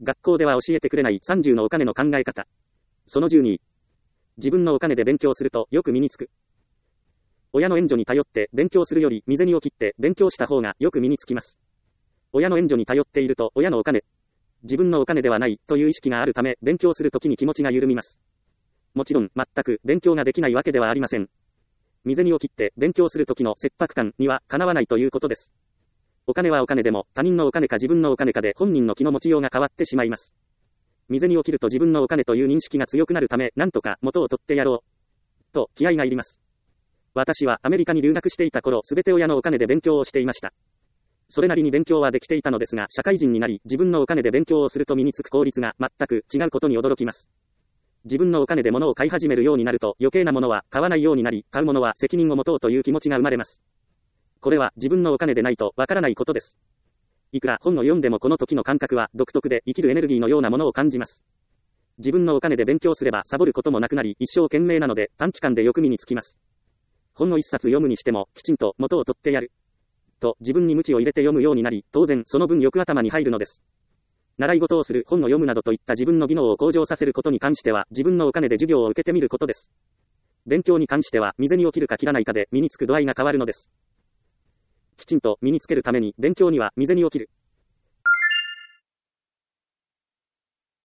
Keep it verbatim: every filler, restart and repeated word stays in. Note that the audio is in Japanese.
学校では教えてくれないさんじゅうのお金の考え方。そのじゅうに。自分のお金で勉強するとよく身につく。親の援助に頼って勉強するより身銭を切って勉強した方がよく身につきます。親の援助に頼っていると親のお金、自分のお金ではないという意識があるため勉強するときに気持ちが緩みます。もちろん全く勉強ができないわけではありません。身銭を切って勉強するときの切迫感にはかなわないということです。お金はお金でも他人のお金か自分のお金かで本人の気の持ちようが変わってしまいます。身銭を切ると自分のお金という認識が強くなるためなんとか元を取ってやろうと気合がいります。私はアメリカに留学していた頃すべて親のお金で勉強をしていました。それなりに勉強はできていたのですが社会人になり自分のお金で勉強をすると身につく効率が全く違うことに驚きます。自分のお金で物を買い始めるようになると余計なものは買わないようになり買うものは責任を持とうという気持ちが生まれます。これは自分のお金でないとわからないことです。いくら本を読んでもこの時の感覚は独特で生きるエネルギーのようなものを感じます。自分のお金で勉強すればサボることもなくなり一生懸命なので短期間でよく身につきます。本を一冊読むにしてもきちんと元を取ってやると自分に鞭を入れて読むようになり当然その分よく頭に入るのです。習い事をする本を読むなどといった自分の技能を向上させることに関しては自分のお金で授業を受けてみることです。勉強に関しては身銭を切るか切らないかで身につく度合いが変わるのです。きちんと身につけるために勉強には身銭を切る。